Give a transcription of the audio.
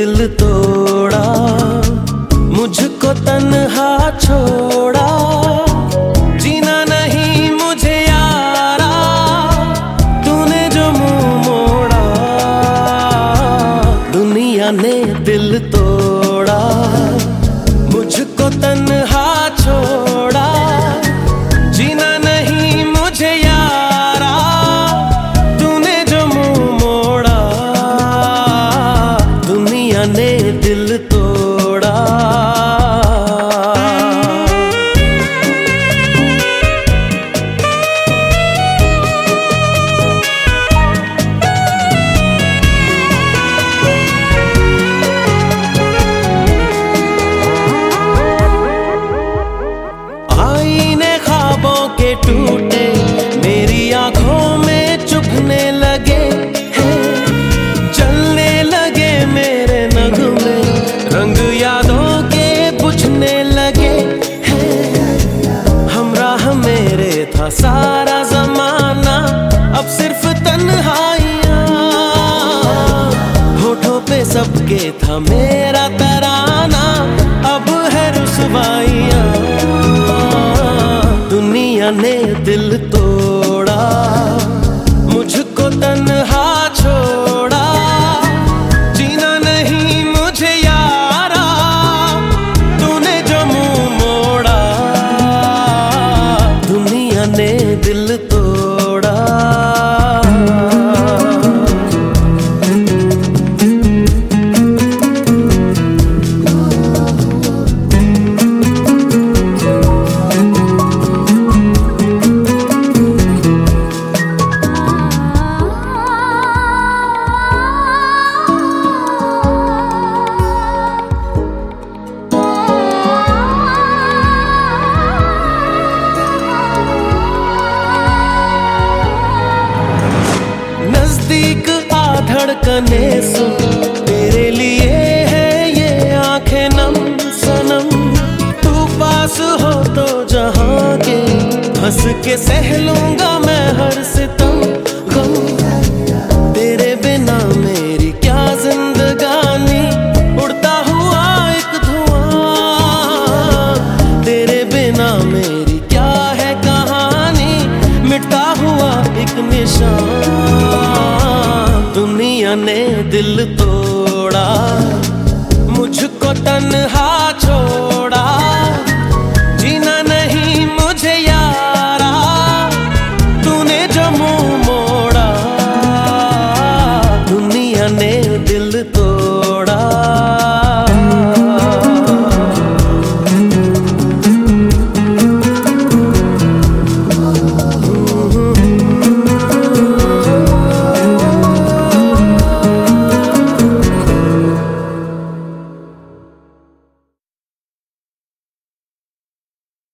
दिल तोड़ा, मुझको तन्हा छोड़ा, जीना नहीं मुझे यारा, तूने जो मुंह मोड़ा। दुनिया ने दिल तोड़ा, मुझको तन्हा छोड़ा, जीना नहीं मुझे यारा, तूने जो मुंह मोड़ा। दुनिया ने दिल तोड़ा। आईने ख्वाबों के टूटे मेरी आंखों में चुभने लगे हैं, जलने लगे मेरे नगमे, रंग यादों के बुझने लगे हैं। हमराह मेरे था सारा जमाना, अब सिर्फ तन्हाइयाँ, होठों पे सबके था मेरा तराना, अब है रुसवाइयाँ। दुनिया ने दिल तोड़ा, मुझको तन्हा छोड़ा, जीना नहीं मुझे यारा, तूने जो मुंह मोड़ा। दुनिया ने दिल तोड़ा। नजदीक आ धड़कने सुन, तेरे लिए है ये आंखें नम सनम, तू पास हो तो जहां के हंस के सह लूंगा मैं हर